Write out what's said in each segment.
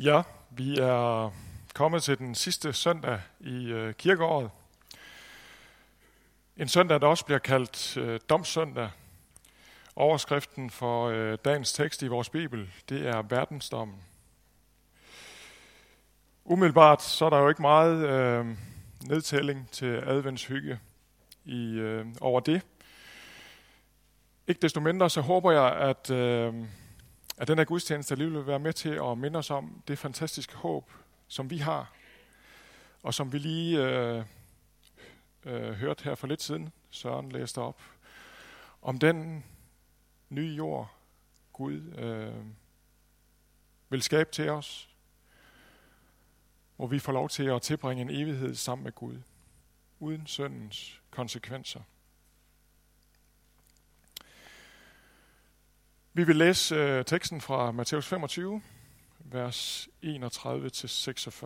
Ja, vi er kommet til den sidste søndag i kirkeåret. En søndag, der også bliver kaldt domssøndag. Overskriften for dagens tekst i vores bibel, det er verdensdommen. Umiddelbart så er der jo ikke meget nedtælling til adventshygge over det. Ikke desto mindre så håber jeg, at den her gudstjeneste alligevel vil være med til at minde os om det fantastiske håb, som vi har, og som vi lige hørte her for lidt siden. Søren læste op om den nye jord, Gud vil skabe til os, hvor vi får lov til at tilbringe en evighed sammen med Gud, uden syndens konsekvenser. Vi vil læse teksten fra Matthæus 25, vers 31-46.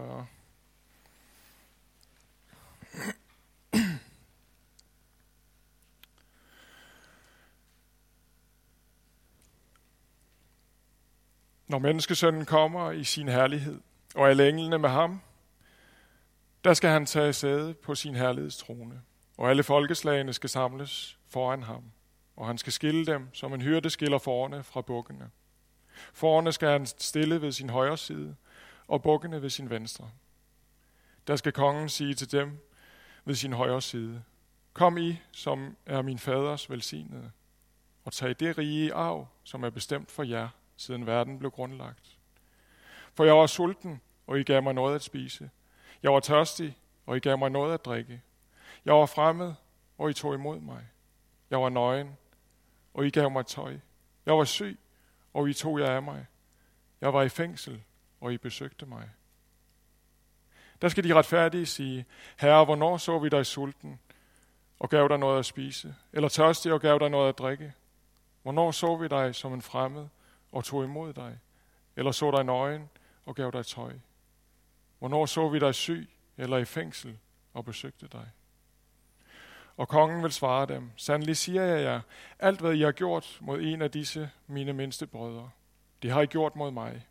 Når menneskesønnen kommer i sin herlighed, og alle englene med ham, der skal han tage sæde på sin herlighedstrone, og alle folkeslagene skal samles foran ham. Og han skal skille dem, som en hyrde skiller fårene fra bukkene. Fårene skal han stille ved sin højre side, og bukkene ved sin venstre. Der skal kongen sige til dem ved sin højre side: Kom I, som er min faders velsignede, og tag det rige i arv, som er bestemt for jer, siden verden blev grundlagt. For jeg var sulten, og I gav mig noget at spise. Jeg var tørstig, og I gav mig noget at drikke. Jeg var fremmed, og I tog imod mig. Jeg var nøgen, og I gav mig tøj. Jeg var syg, og I tog jer af mig. Jeg var i fængsel, og I besøgte mig. Der skal de retfærdige sige: Herre, hvornår så vi dig sulten, og gav dig noget at spise? Eller tørstig, og gav dig noget at drikke? Hvornår så vi dig som en fremmed, og tog imod dig? Eller så dig nøgen, og gav dig tøj? Hvornår så vi dig syg, eller i fængsel, og besøgte dig? Og kongen vil svare dem: Sandelig siger jeg jer, alt hvad I har gjort mod en af disse mine mindste brødre, det har I gjort mod mig.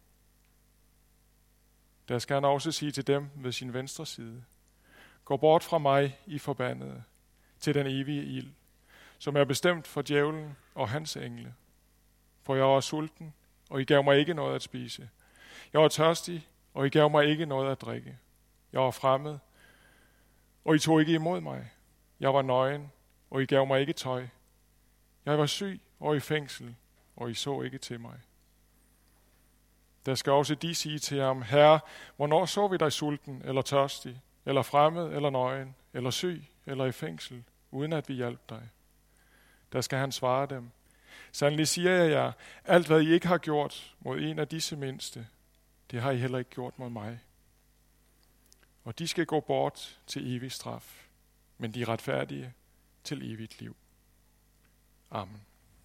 Der skal han også sige til dem ved sin venstre side: Gå bort fra mig, I forbandede, til den evige ild, som er bestemt for djævlen og hans engle. For jeg var sulten, og I gav mig ikke noget at spise. Jeg var tørstig, og I gav mig ikke noget at drikke. Jeg var fremmed, og I tog ikke imod mig. Jeg var nøgen, og I gav mig ikke tøj. Jeg var syg og i fængsel, og I så ikke til mig. Der skal også de sige til ham: Herre, hvornår så vi dig sulten, eller tørstig, eller fremmed, eller nøgen, eller syg, eller i fængsel, uden at vi hjalp dig? Der skal han svare dem: Sandelig siger jeg jer, alt hvad I ikke har gjort mod en af disse mindste, det har I heller ikke gjort mod mig. Og de skal gå bort til evig straf, men de retfærdige til evigt liv. Amen.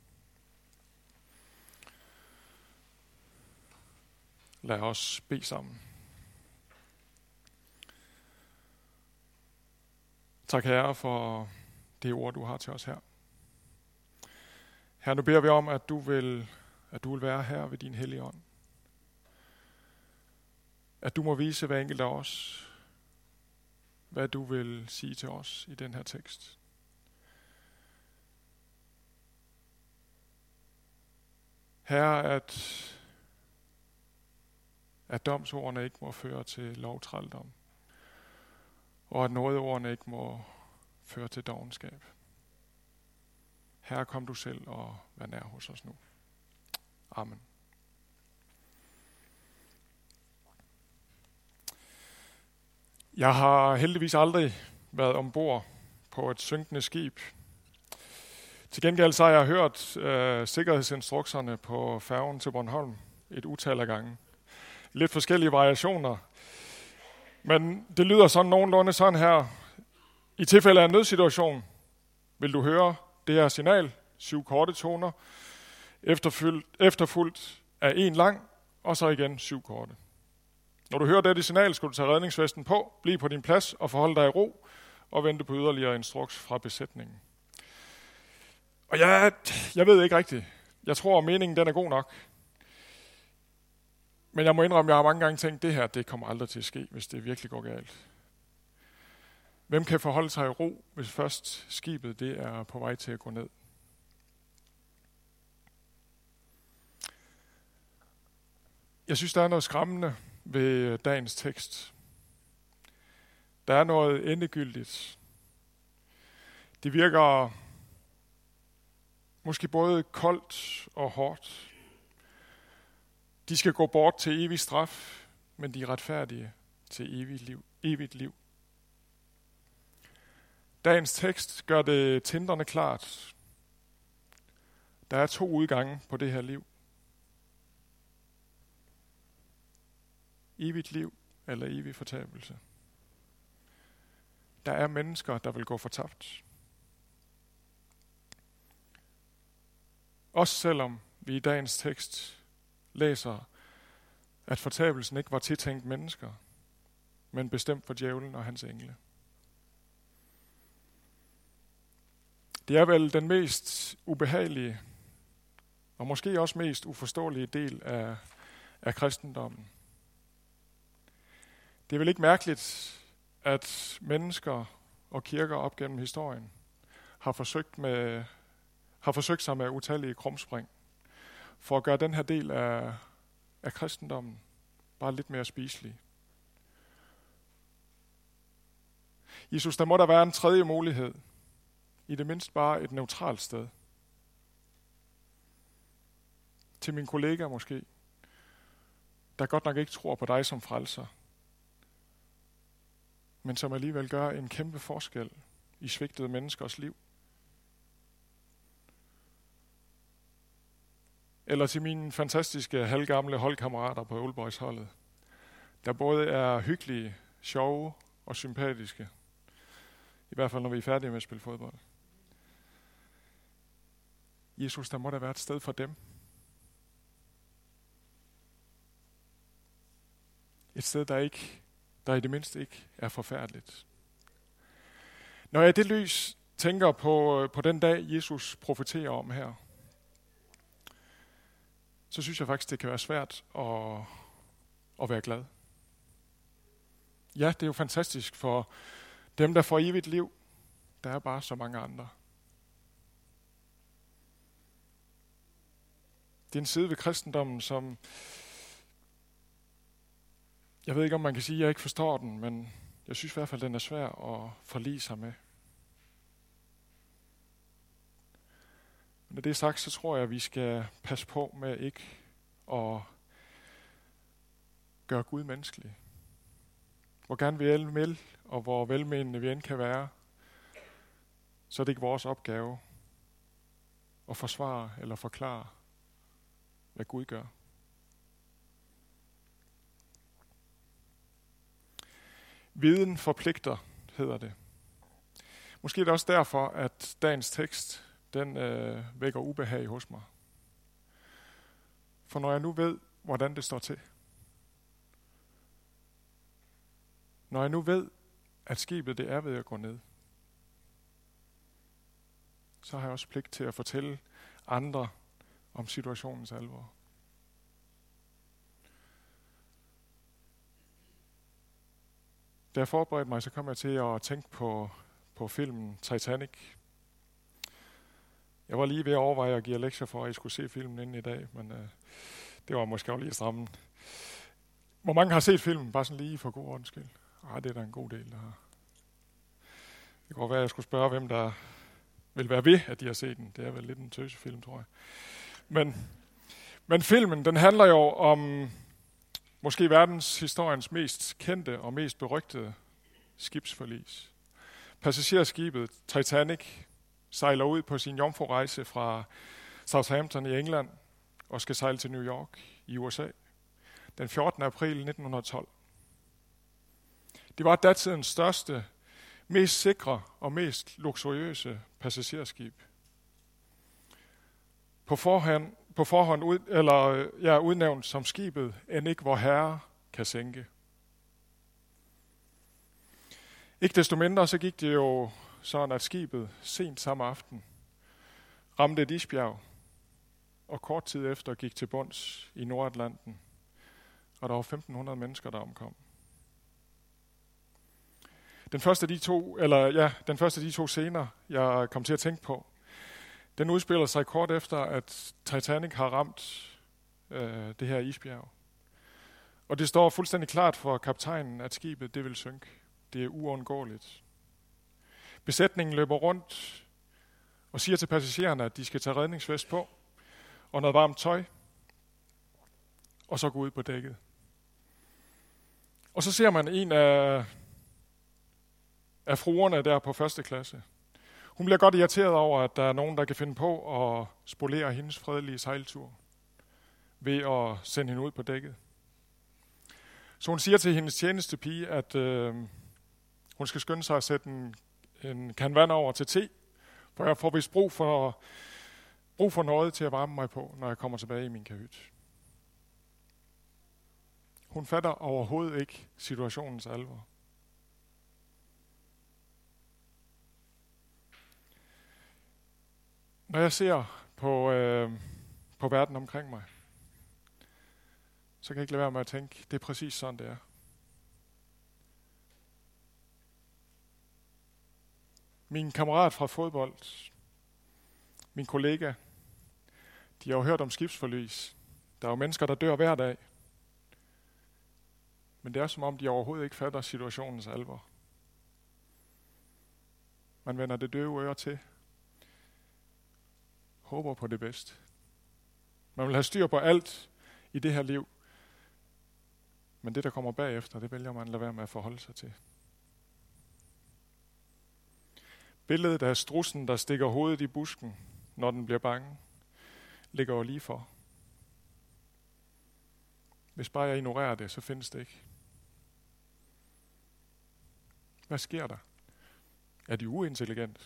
Lad os bede sammen. Tak, Herre, for det ord, du har til os her. Herre, nu beder vi om, at du vil være her ved din hellige ånd. At du må vise hver enkelt af os, hvad du vil sige til os i den her tekst. Herre, at domsordene ikke må føre til lovtrældom, og at nådeordene ikke må føre til dovenskab. Herre, kom du selv og vær nær hos os nu. Amen. Jeg har heldigvis aldrig været ombord på et synkende skib. Til gengæld så har jeg hørt sikkerhedsinstrukserne på færgen til Bornholm et utal af gange. Lidt forskellige variationer. Men det lyder sådan nogenlunde sådan her. I tilfælde af en nødsituation vil du høre det her signal, 7 korte toner, efterfulgt af 1 lang, og så igen 7 korte. Når du hører dette signal, skal du tage redningsvesten på, blive på din plads og forholde dig i ro, og vente på yderligere instruks fra besætningen. Og jeg ved ikke rigtigt. Jeg tror, at meningen den er god nok. Men jeg må indrømme, at jeg har mange gange tænkt, det her, det kommer aldrig til at ske, hvis det virkelig går galt. Hvem kan forholde sig i ro, hvis først skibet det er på vej til at gå ned? Jeg synes, der er noget skræmmende ved dagens tekst. Der er noget endegyldigt. Det virker måske både koldt og hårdt. De skal gå bort til evig straf, men de er retfærdige til evigt liv. Dagens tekst gør det tindrende klart. Der er 2 udgange på det her liv. Evigt liv eller evig fortabelse. Der er mennesker, der vil gå fortabt. Også selvom vi i dagens tekst læser, at fortabelsen ikke var tiltænkt mennesker, men bestemt for djævlen og hans engle. Det er vel den mest ubehagelige og måske også mest uforståelige del af kristendommen. Det er vel ikke mærkeligt, at mennesker og kirker op gennem historien har forsøgt sig med utallige krumspring for at gøre den her del af kristendommen bare lidt mere spiselig. Jesus, der må der være en tredje mulighed. I det mindste bare et neutralt sted. Til min kollega måske, der godt nok ikke tror på dig som frelser, men som alligevel gør en kæmpe forskel i svigtede menneskers liv. Eller til mine fantastiske halvgamle holdkammerater på Old Boys holdet, der både er hyggelige, sjove og sympatiske. I hvert fald når vi er færdige med at spille fodbold. Jesus, der må der være et sted for dem. Et sted, der i det mindste ikke er forfærdeligt. Når jeg i det lys tænker på den dag, Jesus profeterer om her, så synes jeg faktisk, det kan være svært at være glad. Ja, det er jo fantastisk for dem, der får evigt liv. Der er bare så mange andre. Det er en side ved kristendommen, som jeg ved ikke, om man kan sige, at jeg ikke forstår den, men jeg synes i hvert fald, den er svær at forlige sig med. Men når det er sagt, så tror jeg, at vi skal passe på med ikke at gøre Gud menneskelig. Hvor gerne vi end vil, og hvor velmenende vi end kan være, så er det ikke vores opgave at forsvare eller forklare, hvad Gud gør. Viden forpligter, hedder det. Måske er det også derfor, at dagens tekst, den vækker ubehag hos mig. For når jeg nu ved, hvordan det står til, når jeg nu ved, at skibet det er ved at gå ned, så har jeg også pligt til at fortælle andre om situationens alvor. Da jeg forberedte mig, så kom jeg til at tænke på filmen Titanic. Jeg var lige ved at overveje at give jer lektier for, at I skulle se filmen inden i dag, men det var måske også lige stramme. Hvor mange har set filmen, bare sådan lige for god ordens skyld? Det er da en god del, der har. Det kunne være, at jeg skulle spørge, hvem der vil være ved, at de har set den. Det er vel lidt en tøsefilm, tror jeg. Men filmen, den handler jo om måske verdenshistoriens mest kendte og mest berygtede skibsforlis. Passagerskibet Titanic sejler ud på sin jomfrurejse fra Southampton i England og skal sejle til New York i USA den 14. april 1912. Det var datidens største, mest sikre og mest luksuriøse passagerskib. På forhånd udnævnt som skibet, end ikke vor herre kan sænke. Ikke desto mindre så gik det jo sådan, at skibet sent samme aften ramte et isbjerg, og kort tid efter gik til bunds i Nordatlanten og der var 1.500 mennesker, der omkom. Den første af de to scener, jeg kom til at tænke på, den udspiller sig kort efter, at Titanic har ramt det her isbjerg. Og det står fuldstændig klart for kaptajnen, at skibet det vil synke. Det er uundgåeligt. Besætningen løber rundt og siger til passagererne, at de skal tage redningsvest på og noget varmt tøj, og så gå ud på dækket. Og så ser man en af fruerne der på første klasse. Hun bliver godt irriteret over, at der er nogen, der kan finde på at spolere hendes fredelige sejltur ved at sende hende ud på dækket. Så hun siger til hendes tjenestepige, at hun skal skynde sig at sætte en kan vand over til te, for jeg får vist brug for noget til at varme mig på, når jeg kommer tilbage i min kahyt. Hun fatter overhovedet ikke situationens alvor. Når jeg ser på verden omkring mig, så kan jeg ikke lade være med at tænke, det er præcis sådan, det er. Min kammerat fra fodbold, min kollega, de har jo hørt om skibsforlis. Der er jo mennesker, der dør hver dag. Men det er som om, de overhovedet ikke fatter situationens alvor. Man vender det døve øre til. Håber på det bedste. Man vil have styr på alt i det her liv. Men det, der kommer bagefter, det vælger man at lade være med at forholde sig til. Billedet af strudsen, der stikker hovedet i busken, når den bliver bange, ligger jo lige for. Hvis bare jeg ignorerer det, så findes det ikke. Hvad sker der? Er de uintelligente?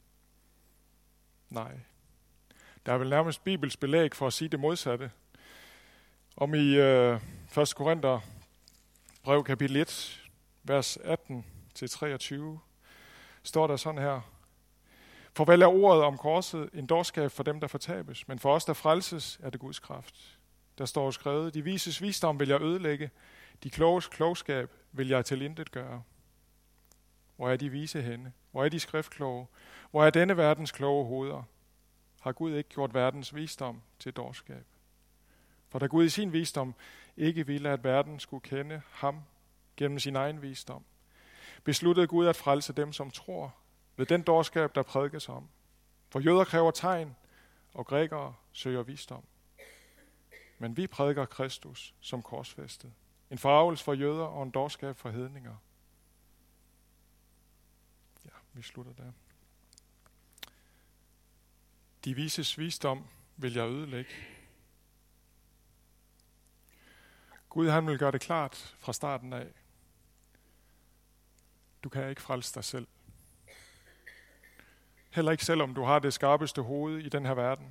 Nej. Der er vel nærmest Bibels belæg for at sige det modsatte. Om i 1. Korinther brev kapitel 1, vers 18-23, står der sådan her. For vel er ordet om korset en dårskab for dem, der fortabes, men for os, der frelses, er det Guds kraft. Der står skrevet, de vises visdom vil jeg ødelægge, de kloges klogskab vil jeg tilintet gøre. Hvor er de vise henne? Hvor er de skriftkloge? Hvor er denne verdens kloge hoveder? Har Gud ikke gjort verdens visdom til dårskab? For da Gud i sin visdom ikke ville, at verden skulle kende ham gennem sin egen visdom, besluttede Gud at frelse dem, som tror, ved den dårskab, der prædikes om. For jøder kræver tegn, og grækere søger visdom. Men vi prædiker Kristus som korsfæstet. En forargelse for jøder og en dårskab for hedninger. Ja, vi slutter der. De vises visdom vil jeg ødelægge. Gud, han vil gøre det klart fra starten af. Du kan ikke frelse dig selv. Heller ikke selvom du har det skarpeste hoved i den her verden.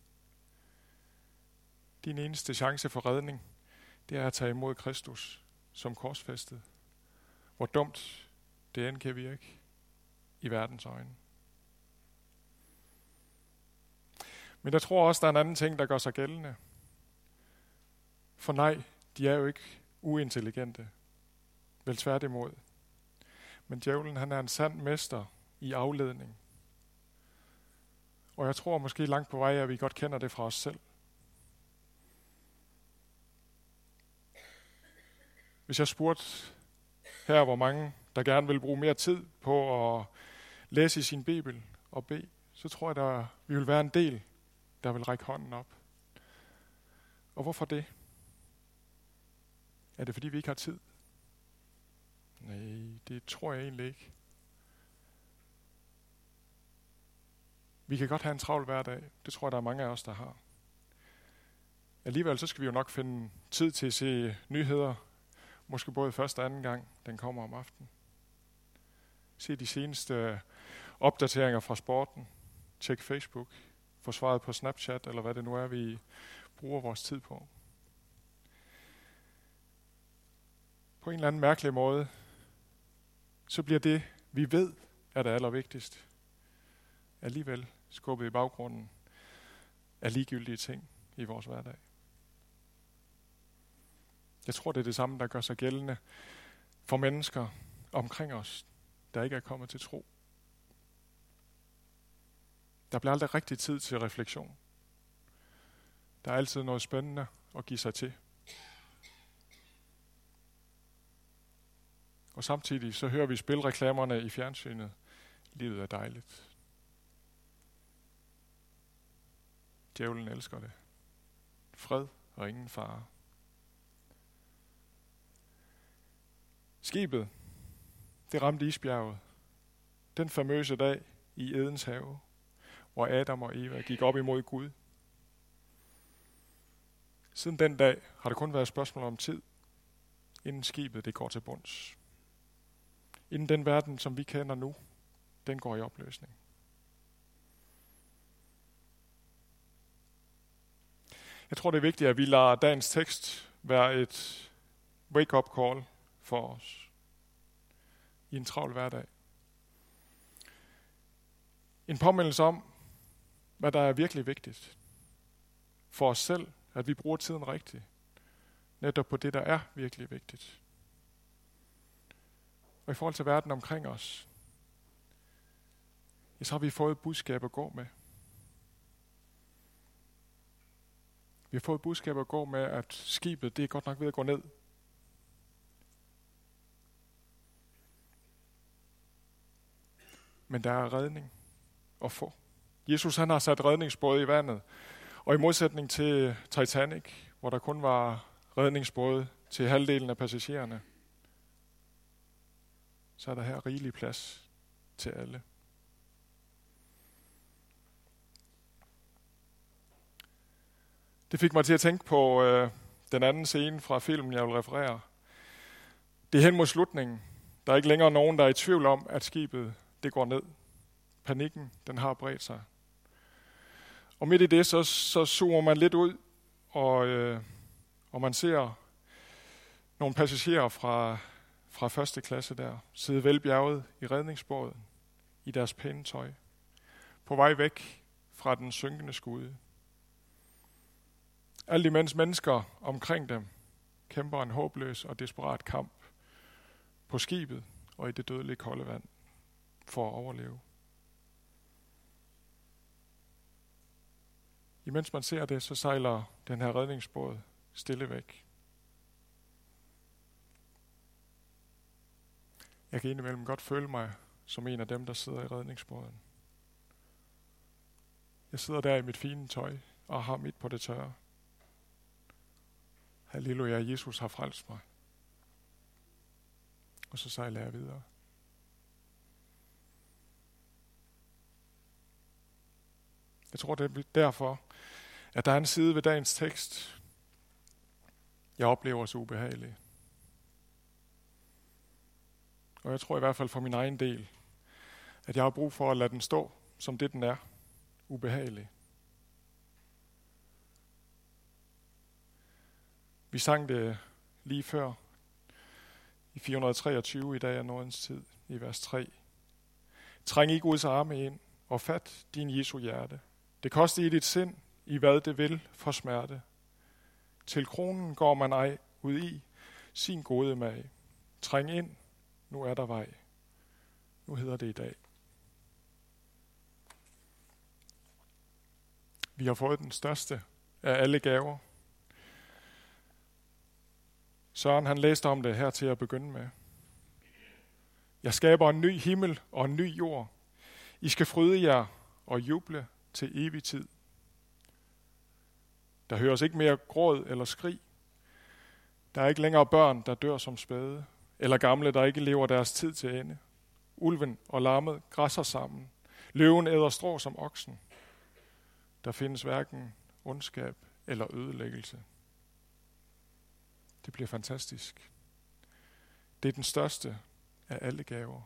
Din eneste chance for redning, det er at tage imod Kristus som korsfæstet. Hvor dumt det end kan virke i verdens øjne. Men jeg tror også, der er en anden ting, der gør sig gældende. For nej, de er jo ikke uintelligente. Vel tværtimod. Men djævlen, han er en sand mester i afledning. Og jeg tror måske langt på vej, at vi godt kender det fra os selv. Hvis jeg spurgte her, hvor mange, der gerne vil bruge mere tid på at læse i sin Bibel og bede, så tror jeg, at vi vil være en del, der vil række hånden op. Og hvorfor det? Er det fordi, vi ikke har tid? Nej, det tror jeg egentlig ikke. Vi kan godt have en travl hverdag. Det tror jeg, der er mange af os, der har. Alligevel så skal vi jo nok finde tid til at se nyheder. Måske både første og anden gang, den kommer om aftenen. Se de seneste opdateringer fra sporten. Tjek Facebook. Få svaret på Snapchat, eller hvad det nu er, vi bruger vores tid på. På en eller anden mærkelig måde, så bliver det, vi ved, er det allervigtigste, alligevel skubbet i baggrunden af ligegyldige ting i vores hverdag. Jeg tror, det er det samme, der gør sig gældende for mennesker omkring os, der ikke er kommet til tro. Der bliver aldrig rigtig tid til refleksion. Der er altid noget spændende at give sig til. Og samtidig så hører vi spilreklamerne i fjernsynet. Livet er dejligt. Djævlen elsker det. Fred og ingen fare. Skibet, det ramte isbjerget. Den famøse dag i Edens have, hvor Adam og Eva gik op imod Gud. Siden den dag har det kun været et spørgsmål om tid, inden skibet det går til bunds. Inden den verden, som vi kender nu, den går i opløsning. Jeg tror, det er vigtigt, at vi lader dagens tekst være et wake-up call for os i en travl hverdag. En påmindelse om, hvad der er virkelig vigtigt for os selv, at vi bruger tiden rigtigt, netop på det, der er virkelig vigtigt. Og i forhold til verden omkring os, ja, så har vi fået et budskab at gå med. Vi har fået et budskab at gå med, at skibet, det er godt nok ved at gå ned. Men der er redning at få. Jesus han har sat redningsbåde i vandet, og i modsætning til Titanic, hvor der kun var redningsbåde til halvdelen af passagererne, så er der her rigelig plads til alle. Det fik mig til at tænke på den anden scene fra filmen, jeg vil referere. Det er hen mod slutningen. Der er ikke længere nogen, der er i tvivl om, at skibet det går ned. Panikken, den har bredt sig. Og midt i det, så zoomer man lidt ud, og man ser nogle passagerer fra første klasse der, sidde velbjerget i redningsbåden, i deres pæne tøj, på vej væk fra den synkende skude. Alt imens mennesker omkring dem kæmper en håbløs og desperat kamp på skibet og i det dødelige kolde vand for at overleve. Imens man ser det, så sejler den her redningsbåd stille væk. Jeg kan indimellem godt føle mig som en af dem, der sidder i redningsbåden. Jeg sidder der i mit fine tøj og har mit på det tørre. Halleluja, Jesus har frelst mig. Og så sejler jeg videre. Jeg tror, det er derfor, at der er en side ved dagens tekst, jeg oplever så ubehagelig. Og jeg tror i hvert fald for min egen del, at jeg har brug for at lade den stå, som det den er, ubehagelig. Vi sang det lige før, i 423 i dag er nådens tid, i vers 3. Træng i Guds arme ind, og fat din Jesu hjerte. Det koster i dit sind, i hvad det vil for smerte. Til kronen går man ej ud i sin gode mag. Træng ind, nu er der vej. Nu hedder det i dag. Vi har fået den største af alle gaver. Søren han læste om det her til at begynde med. Jeg skaber en ny himmel og en ny jord. I skal fryde jer og juble til evig tid. Der høres ikke mere gråd eller skrig. Der er ikke længere børn, der dør som spæde, eller gamle, der ikke lever deres tid til ende. Ulven og lammet græsser sammen. Løven æder strå som oksen. Der findes hverken ondskab eller ødelæggelse. Det bliver fantastisk. Det er den største af alle gaver.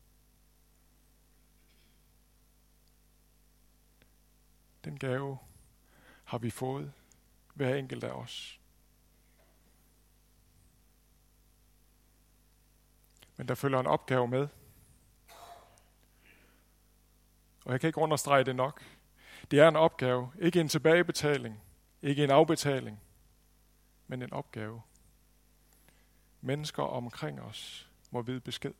Den gave har vi fået, hver enkelt af os. Men der følger en opgave med. Og jeg kan ikke understrege det nok. Det er en opgave, ikke en tilbagebetaling, ikke en afbetaling, men en opgave. mennesker omkring os må vide besked.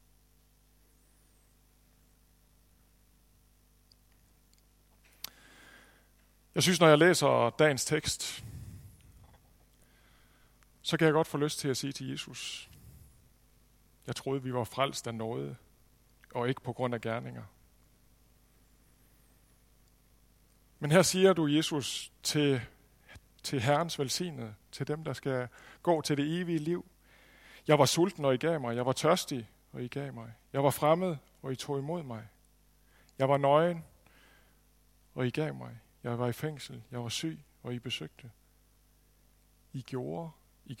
Jeg synes, når jeg læser dagens tekst, så kan jeg godt få lyst til at sige til Jesus, jeg troede, vi var frelst af nåde, og ikke på grund af gerninger. Men her siger du, Jesus, til Herrens velsignede, til dem, der skal gå til det evige liv. Jeg var sulten, og I gav mig. Jeg var tørstig, og I gav mig. Jeg var fremmed, og I tog imod mig. Jeg var nøgen, og I gav mig. Jeg var i fængsel, jeg var syg, og I besøgte. I gjorde.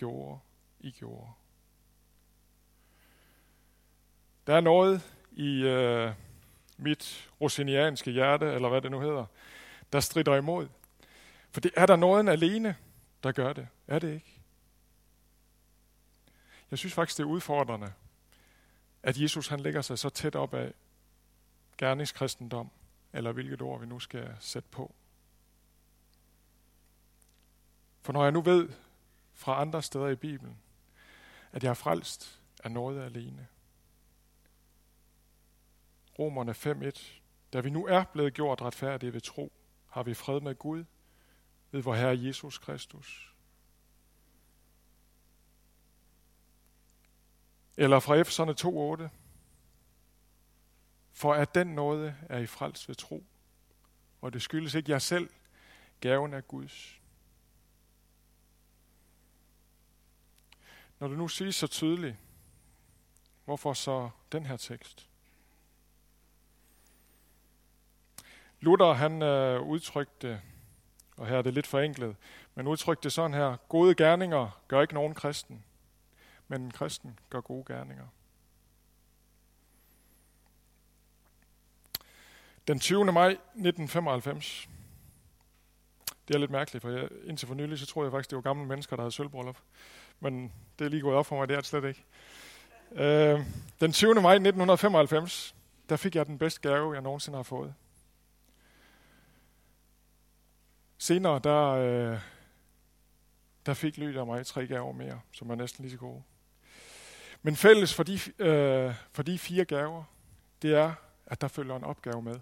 Der er noget i mit rosinianske hjerte, eller hvad det nu hedder, der strider imod. For det er der nåden alene, der gør det. Er det ikke? Jeg synes faktisk, det er udfordrende, at Jesus han lægger sig så tæt op af gerningskristendom, eller hvilket ord vi nu skal sætte på. For når jeg nu ved fra andre steder i Bibelen, at jeg er frelst af noget alene. Romerne 5:1. Da vi nu er blevet gjort retfærdige ved tro, har vi fred med Gud ved vor Herre Jesus Kristus. Eller fra Efeserne 2:8. For at den nåde er I frelst ved tro, og det skyldes ikke jer selv, gaven er Guds. Når det nu siges så tydeligt, hvorfor så den her tekst? Luther han udtrykte, og her er det lidt forenklet, men udtrykte sådan her: gode gerninger gør ikke nogen kristen, men en kristen gør gode gerninger. Den 20. maj 1995. Det er lidt mærkeligt, for indtil for nylig, så troede jeg faktisk, det var gamle mennesker, der havde sølvbryllup. Men det er lige gået op for mig, det er det slet ikke. Den 20. maj 1995, der fik jeg den bedste gave, jeg nogensinde har fået. Senere, der fik Lydia og mig 3 gaver mere, som er næsten lige så gode. Men fælles for de 4 gaver, det er, at der følger en opgave med.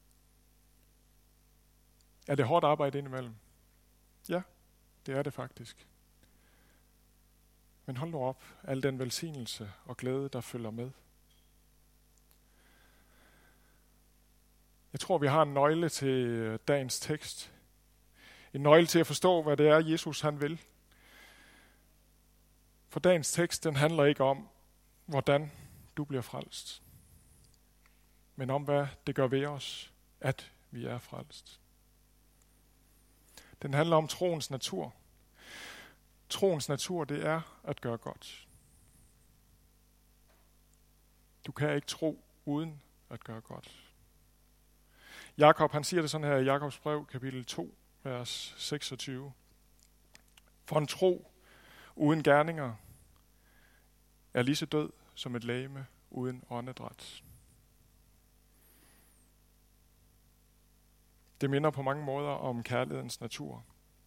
Er det hårdt arbejde indimellem? Ja, det er det faktisk. Men hold nu op, al den velsignelse og glæde, der følger med. Jeg tror, vi har en nøgle til dagens tekst. En nøgle til at forstå, hvad det er, Jesus han vil. For dagens tekst, den handler ikke om, hvordan du bliver frelst. Men om, hvad det gør ved os, at vi er frelst. Den handler om troens natur. Troens natur, det er at gøre godt. Du kan ikke tro uden at gøre godt. Jakob, han siger det sådan her i Jakobs brev, kapitel 2, vers 26. For en tro uden gerninger er lige så død som et legeme uden åndedræt. Det minder på mange måder om kærlighedens natur.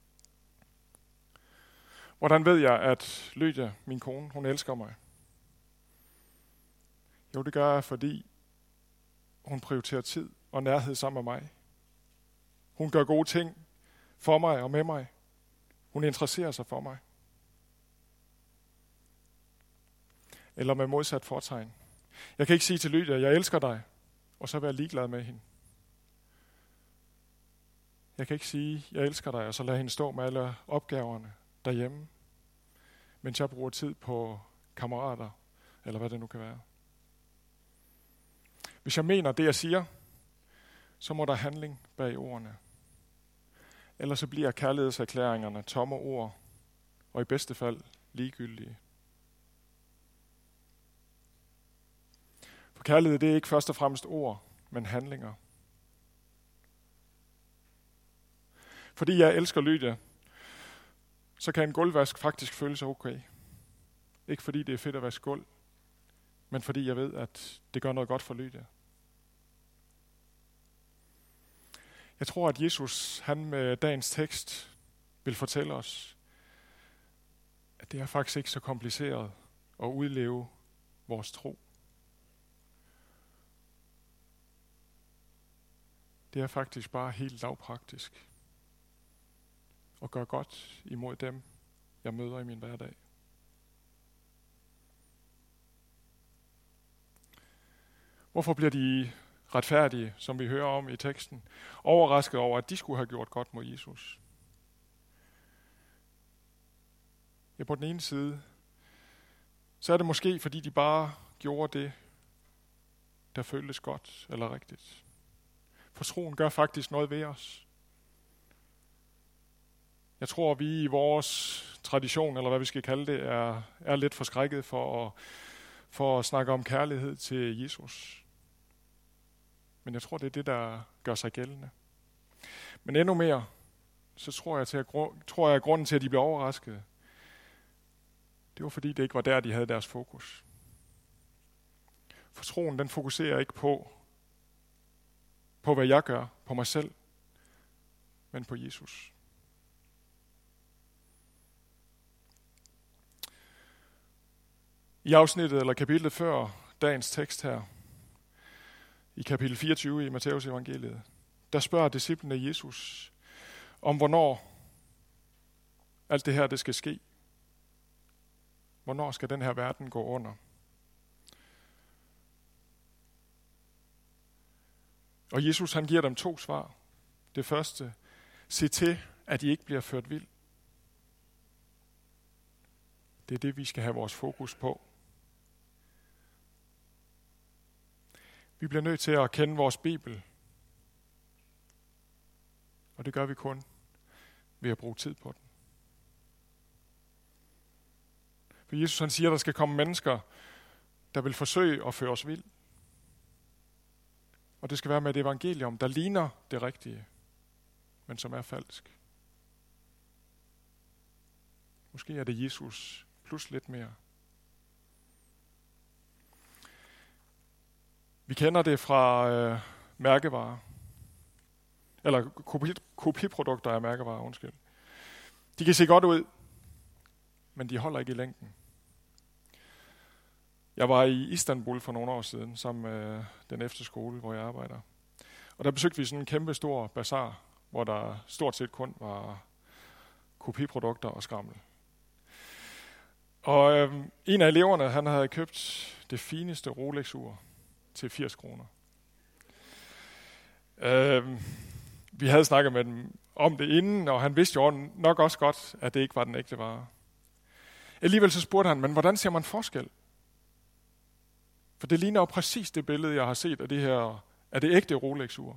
Hvordan ved jeg, at Lydia, min kone, hun elsker mig? Jo, det gør jeg, fordi hun prioriterer tid og nærhed sammen med mig. Hun gør gode ting for mig og med mig. Hun interesserer sig for mig. Eller med modsat fortegn. Jeg kan ikke sige til Lydia, jeg elsker dig, og så være ligeglad med hende. Jeg kan ikke sige, jeg elsker dig, og så lade hende stå med alle opgaverne derhjemme, mens jeg bruger tid på kammerater, eller hvad det nu kan være. Hvis jeg mener det, jeg siger, så må der handling bag ordene. Ellers så bliver kærlighedserklæringerne tomme ord, og i bedste fald ligegyldige. For kærlighed, det er ikke først og fremmest ord, men handlinger. Fordi jeg elsker Lydia, så kan en gulvvask faktisk føles okay. Ikke fordi det er fedt at vaske gulv, men fordi jeg ved, at det gør noget godt for Lydia. Jeg tror, at Jesus, han med dagens tekst, vil fortælle os, at det er faktisk ikke så kompliceret at udleve vores tro. Det er faktisk bare helt lavpraktisk at gøre godt imod dem, jeg møder i min hverdag. Hvorfor bliver de retfærdige, som vi hører om i teksten, overrasket over, at de skulle have gjort godt mod Jesus? Ja, på den ene side, så er det måske, fordi de bare gjorde det, der føltes godt eller rigtigt. For troen gør faktisk noget ved os. Jeg tror, vi i vores tradition, eller hvad vi skal kalde det, er lidt forskrækket for at snakke om kærlighed til Jesus. Men jeg tror, det er det, der gør sig gældende. Men endnu mere, så tror jeg, at grunden til, at de blev overrasket, det var fordi, det ikke var der, de havde deres fokus. For troen, den fokuserer ikke på hvad jeg gør, på mig selv, men på Jesus. I afsnittet eller kapitlet før dagens tekst her, i kapitel 24 i Matteus evangeliet, der spørger disciplene Jesus om, hvornår alt det her det skal ske. Hvornår skal den her verden gå under? Og Jesus han giver dem 2 svar. Det første, se til, at I ikke bliver ført vild. Det er det, vi skal have vores fokus på. Vi bliver nødt til at kende vores Bibel. Og det gør vi kun ved at bruge tid på den. For Jesus han siger, at der skal komme mennesker, der vil forsøge at føre os vild. Og det skal være med et evangelium, der ligner det rigtige, men som er falsk. Måske er det Jesus plus lidt mere. Vi kender det fra mærkevarer. Eller kopiprodukter af mærkevarer, undskyld. De kan se godt ud, men de holder ikke i længden. Jeg var i Istanbul for nogle år siden, sammen med den efterskole, hvor jeg arbejder. Og der besøgte vi sådan en kæmpe stor bazar, hvor der stort set kun var kopiprodukter og skrammel. Og en af eleverne, han havde købt det fineste Rolex-ur til 80 kroner. Vi havde snakket med dem om det inden, og han vidste jo nok også godt, at det ikke var den ægte vare. Alligevel så spurgte han, men hvordan ser man forskel? For det ligner jo præcis det billede, jeg har set af det ægte Rolex-ur.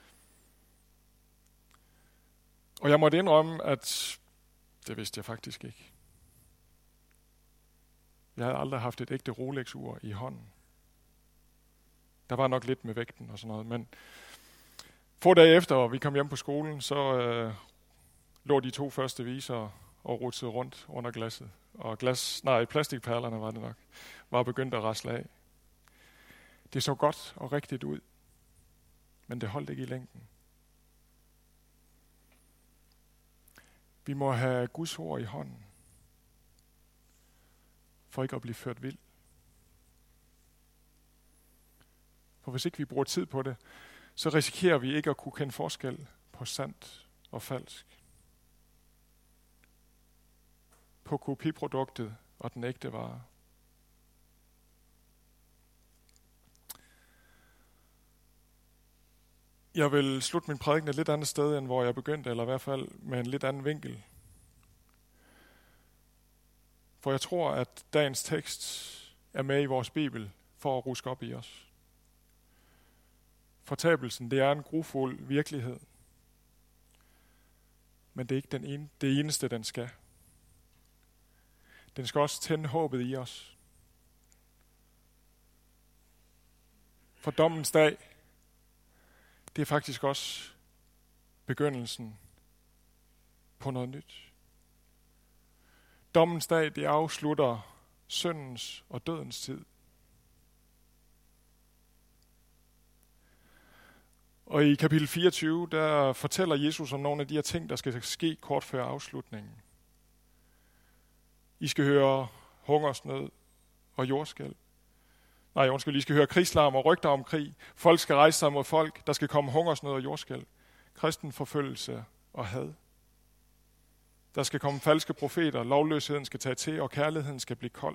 Og jeg måtte indrømme, at det vidste jeg faktisk ikke. Jeg havde aldrig haft et ægte Rolex-ur i hånden. Der var nok lidt med vægten og sådan noget, men få dage efter, og vi kom hjem på skolen, så lå de 2 første viser og rutsede rundt under glasset. Og plastikperlerne var det nok, var begyndt at rasle af. Det så godt og rigtigt ud, men det holdt ikke i længden. Vi må have Guds ord i hånden, for ikke at blive ført vild. For hvis ikke vi bruger tid på det, så risikerer vi ikke at kunne kende forskel på sandt og falsk. På kopiproduktet og den ægte vare. Jeg vil slutte min prædiken et lidt andet sted, end hvor jeg begyndte, eller i hvert fald med en lidt anden vinkel. For jeg tror, at dagens tekst er med i vores Bibel for at ruske op i os. Fortabelsen, det er en grufuld virkelighed. Men det er ikke det eneste, den skal. Den skal også tænde håbet i os. For dommens dag, det er faktisk også begyndelsen på noget nyt. Dommens dag, det afslutter syndens og dødens tid. Og i kapitel 24, der fortæller Jesus om nogle af de her ting, der skal ske kort før afslutningen. I skal høre hungersnød og jordskælv. I skal høre krigslarm og rygter om krig. Folk skal rejse sig mod folk. Der skal komme hungersnød og jordskælv. Kristen forfølgelse og had. Der skal komme falske profeter. Lovløsheden skal tage til, og kærligheden skal blive kold.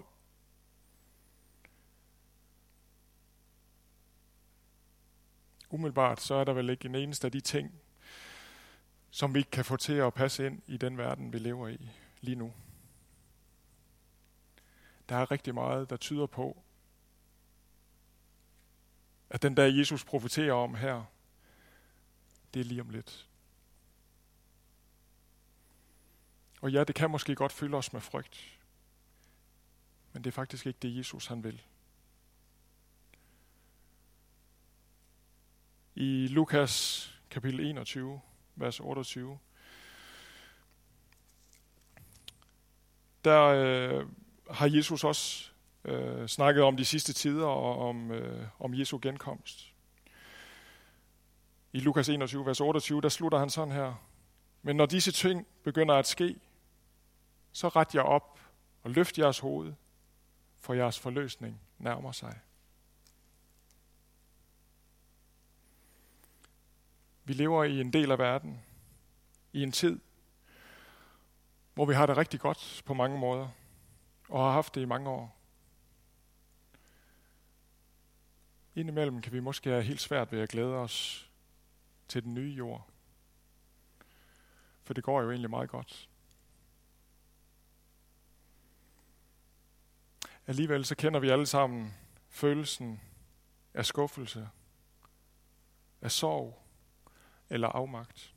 Umiddelbart så er der vel ikke en eneste af de ting, som vi ikke kan få til at passe ind i den verden, vi lever i lige nu. Der er rigtig meget, der tyder på, at den dag Jesus profeterer om her, det er lige om lidt. Og ja, det kan måske godt fylde os med frygt, men det er faktisk ikke det, Jesus han vil. I Lukas kapitel 21, vers 28, der har Jesus også snakket om de sidste tider og om Jesu genkomst. I Lukas 21, vers 28, der slutter han sådan her. Men når disse ting begynder at ske, så ret jer op og løft jeres hoved, for jeres forløsning nærmer sig. Vi lever i en del af verden, i en tid, hvor vi har det rigtig godt på mange måder, og har haft det i mange år. Indimellem kan vi måske have helt svært ved at glæde os til den nye jord, for det går jo egentlig meget godt. Alligevel så kender vi alle sammen følelsen af skuffelse, af sorg eller afmagt.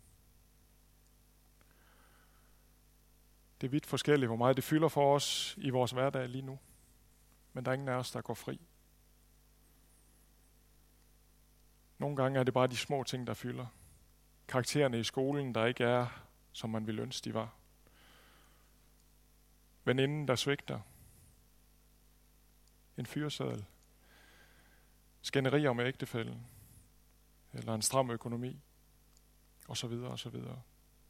Det er vidt forskelligt, hvor meget det fylder for os i vores hverdag lige nu. Men der er ingen af os, der går fri. Nogle gange er det bare de små ting, der fylder. Karaktererne i skolen, der ikke er, som man ville ønske, de var. Veninden, der svigter. En fyreseddel. Skænderier med ægtefællen. Eller en stram økonomi. Og så videre, og så videre.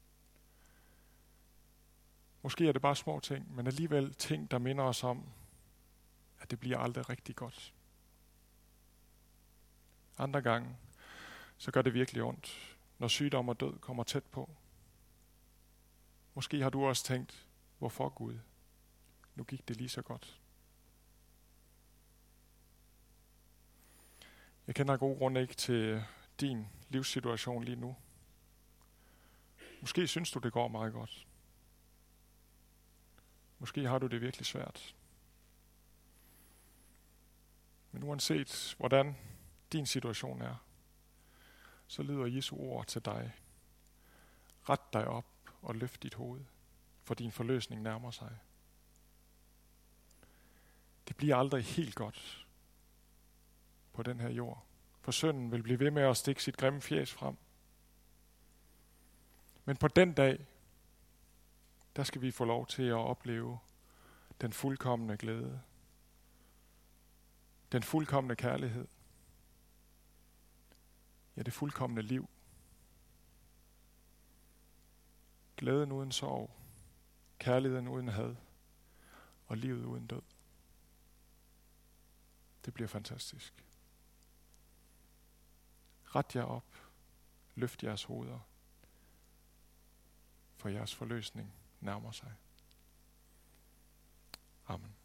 Måske er det bare små ting, men alligevel ting, der minder os om, at det bliver aldrig rigtig godt. Andre gange, så gør det virkelig ondt, når sygdom og død kommer tæt på. Måske har du også tænkt, hvorfor Gud? Nu gik det lige så godt. Jeg kender af gode grunde ikke til din livssituation lige nu. Måske synes du, det går meget godt. Måske har du det virkelig svært. Men uanset hvordan din situation er, så lyder Jesu ord til dig. Ret dig op og løft dit hoved, for din forløsning nærmer sig. Det bliver aldrig helt godt på den her jord, for synden vil blive ved med at stikke sit grimme fjæs frem. Men på den dag, der skal vi få lov til at opleve den fuldkomne glæde, den fuldkomne kærlighed, ja, det fuldkomne liv. Glæden uden sorg, kærligheden uden had og livet uden død. Det bliver fantastisk. Ret jer op, løft jeres hoveder, for jeres forløsning nærmer sig. Amen.